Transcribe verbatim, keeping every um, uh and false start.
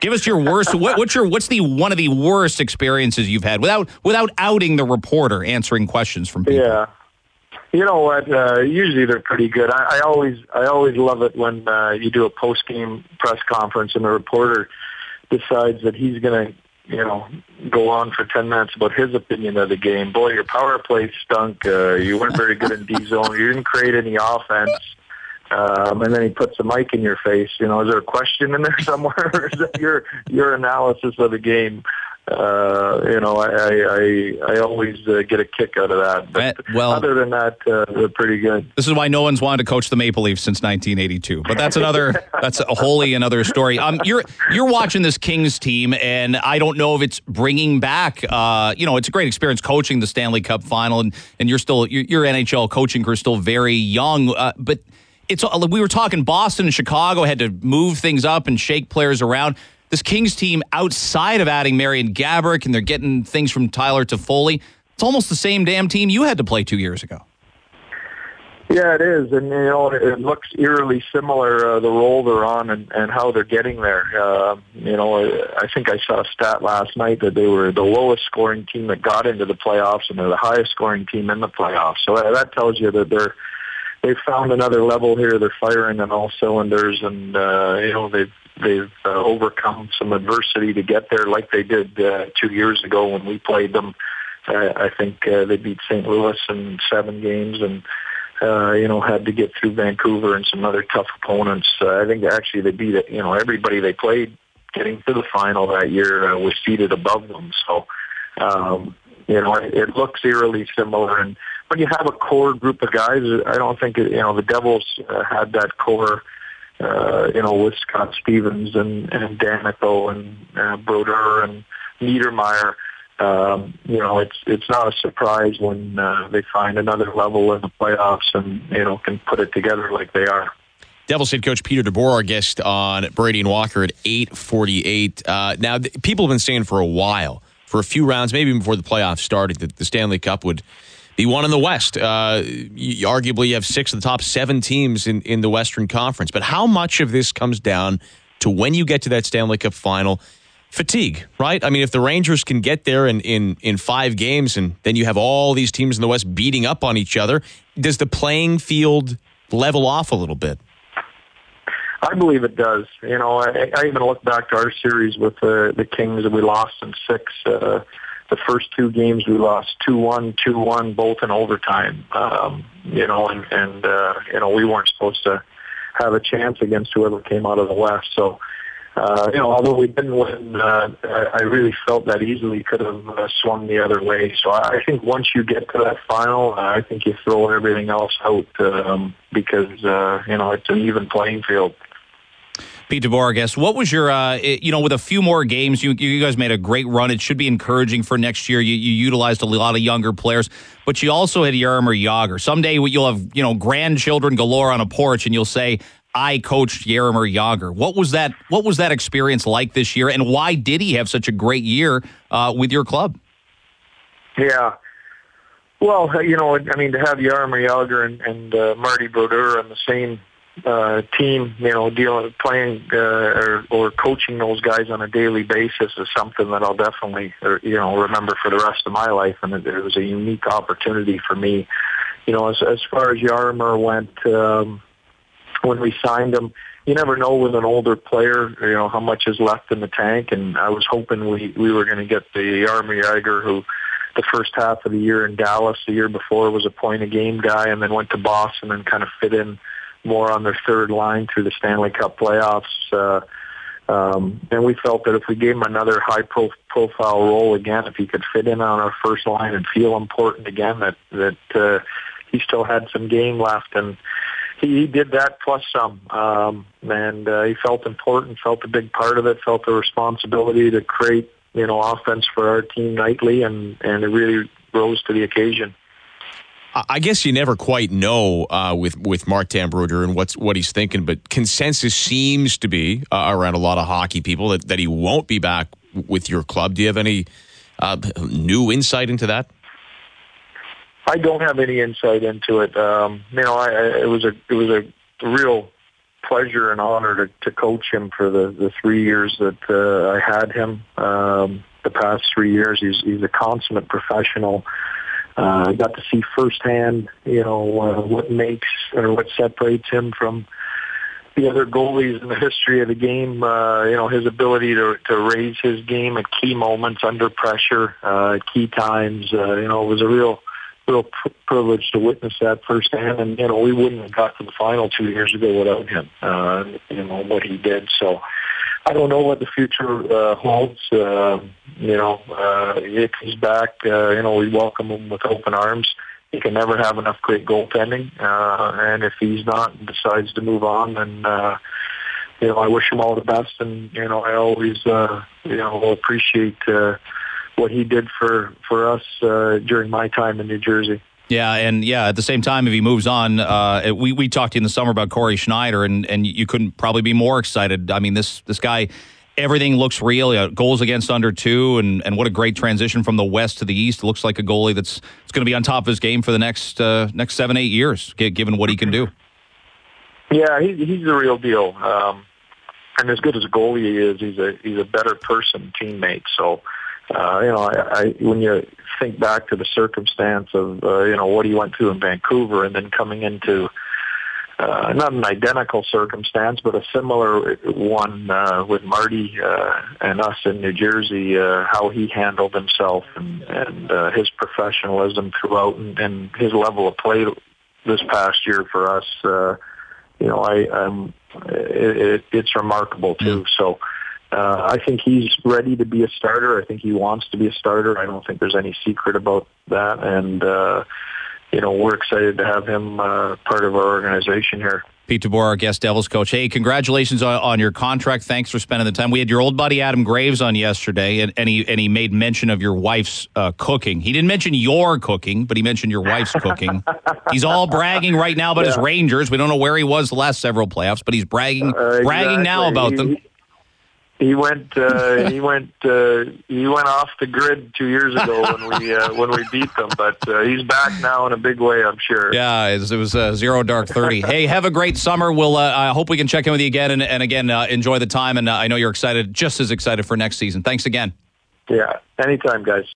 Give us your worst. What, what's your what's the one of the worst experiences you've had without without outing the reporter answering questions from people? Yeah, you know what? Uh, usually they're pretty good. I, I always I always love it when uh, you do a post game press conference and the reporter decides that he's going to you know go on for ten minutes about his opinion of the game. Boy, your power play stunk. Uh, you weren't very good in D zone. You didn't create any offense. Um, and then he puts a mic in your face. You know, is there a question in there somewhere, or is that your your analysis of the game? Uh, you know, I I, I always uh, get a kick out of that. But well, other than that, uh, they're pretty good. This is why no one's wanted to coach the Maple Leafs since nineteen eighty-two. But that's another that's a wholly another story. Um, you're you're watching this Kings team, and I don't know if it's bringing back. Uh, you know, it's a great experience coaching the Stanley Cup Final, and and you're still your, your N H L coaching career is still very young, uh, but. It's, we were talking Boston and Chicago had to move things up and shake players around. This Kings team, outside of adding Marian Gaborik, and they're getting things from Tyler Toffoli, it's almost the same damn team you had to play two years ago. Yeah, it is, and you know it looks eerily similar, uh, the role they're on and, and how they're getting there. Uh, you know, I think I saw a stat last night that they were the lowest scoring team that got into the playoffs, and they're the highest scoring team in the playoffs. So that tells you that they're They've found another level here. They're firing on all cylinders, and uh, you know they've they've uh, overcome some adversity to get there, like they did uh, two years ago when we played them. Uh, I think uh, they beat Saint Louis in seven games, and uh, you know had to get through Vancouver and some other tough opponents. Uh, I think actually they beat you know everybody they played getting to the final that year uh, was seated above them. So um, you know it, it looks eerily similar. And when you have a core group of guys, I don't think, you know, the Devils uh, had that core, uh, you know, with Scott Stevens and, and Danico and uh, Brodeur and Niedermeyer. Um, you know, it's it's not a surprise when uh, they find another level in the playoffs and, you know, can put it together like they are. Devils head coach Peter DeBoer, our guest on Brady and Walker at eight forty-eight. Uh, now, th- people have been saying for a while, for a few rounds, maybe even before the playoffs started, that the Stanley Cup would be won in the West. Uh, you, arguably, you have six of the top seven teams in, in the Western Conference. But how much of this comes down to when you get to that Stanley Cup final? Fatigue, right? I mean, if the Rangers can get there in, in, in five games and then you have all these teams in the West beating up on each other, does the playing field level off a little bit? I believe it does. You know, I, I even look back to our series with uh, the Kings and we lost in six. Uh, The first two games we lost two one, two one, both in overtime. Um, you know, and, and uh, you know, we weren't supposed to have a chance against whoever came out of the West. So, uh, you know, although we didn't win, uh, I really felt that easily could have uh, swung the other way. So I think once you get to that final, uh, I think you throw everything else out um, because, uh, you know, it's an even playing field. Pete DeBoer, I guess. What was your, uh, it, you know, with a few more games, you you guys made a great run. It should be encouraging for next year. You, you utilized a lot of younger players, but you also had Jaromir Jagr. Someday you'll have, you know, grandchildren galore on a porch, and you'll say, "I coached Jaromir Jagr." What was that? What was that experience like this year, and why did he have such a great year uh, with your club? Yeah. Well, you know, I mean, to have Jaromir Jagr and, and uh, Marty Brodeur on the same uh, team, you know, dealing, playing uh, or, or coaching those guys on a daily basis is something that I'll definitely, or, you know, remember for the rest of my life. And it, it was a unique opportunity for me. You know, as, as far as Jaromir went, um, when we signed him, you never know with an older player, you know, how much is left in the tank. And I was hoping we, we were going to get the Jaromir Jagr who the first half of the year in Dallas the year before was a point-a-game guy and then went to Boston and kind of fit in more on their third line through the Stanley Cup playoffs. Uh, um, and we felt that if we gave him another high-profile role again, if he could fit in on our first line and feel important again, that, that uh, he still had some game left. And he, he did that plus some. Um, and uh, he felt important, felt a big part of it, felt the responsibility to create, you know, offense for our team nightly, and, and it really rose to the occasion. I guess you never quite know uh, with with Martin Brodeur and what's what he's thinking, but consensus seems to be uh, around a lot of hockey people that, that he won't be back with your club. Do you have any uh, new insight into that? I don't have any insight into it. Um, you know, I, I, it was a it was a real pleasure and honor to, to coach him for the, the three years that uh, I had him. Um, the past three years, he's he's a consummate professional. Uh, I got to see firsthand, you know, uh, what makes or what separates him from the other goalies in the history of the game. Uh, you know, his ability to to raise his game at key moments under pressure, uh, at key times. Uh, you know, it was a real. real pr- privilege to witness that firsthand, and you know we wouldn't have got to the final two years ago without him. Uh, you know what he did. So I don't know what the future uh, holds. Uh, you know, uh, if he's back, uh, you know we welcome him with open arms. He can never have enough great goaltending, uh, and if he's not and decides to move on, then uh, you know I wish him all the best. And you know I always uh, you know appreciate. Uh, what he did for, for us uh, during my time in New Jersey. Yeah, and yeah, at the same time, if he moves on, uh, we we talked to you in the summer about Corey Schneider, and, and you couldn't probably be more excited. I mean, this this guy, everything looks real. Uh, goals against under two, and, and what a great transition from the west to the east. It looks like a goalie that's, that's going to be on top of his game for the next uh, next seven, eight years, given what he can do. Yeah, he, he's the real deal. Um, and as good as a goalie he is, he's a he's a better person, teammate. So. Uh, you know, I, I, when you think back to the circumstance of, uh, you know, what he went through in Vancouver and then coming into uh, not an identical circumstance, but a similar one uh, with Marty uh, and us in New Jersey, uh, how he handled himself and, and uh, his professionalism throughout and, and his level of play this past year for us, uh, you know, I, um, it, it, it's remarkable too. So, Uh, I think he's ready to be a starter. I think he wants to be a starter. I don't think there's any secret about that. And, uh, you know, we're excited to have him uh, part of our organization here. Pete DeBoer, our guest Devils coach. Hey, congratulations on, on your contract. Thanks for spending the time. We had your old buddy Adam Graves on yesterday, and, and, he, and he made mention of your wife's uh, cooking. He didn't mention your cooking, but he mentioned your wife's cooking. He's all bragging right now about yeah. his Rangers. We don't know where he was the last several playoffs, but he's bragging, uh, exactly. bragging now about he, them. He went. Uh, he went. Uh, he went off the grid two years ago when we uh, when we beat them. But uh, he's back now in a big way, I'm sure. Yeah, it was, it was uh, zero dark thirty. Hey, have a great summer. We'll. Uh, I hope we can check in with you again, and, and again uh, enjoy the time. And uh, I know you're excited, just as excited for next season. Thanks again. Yeah, anytime, guys.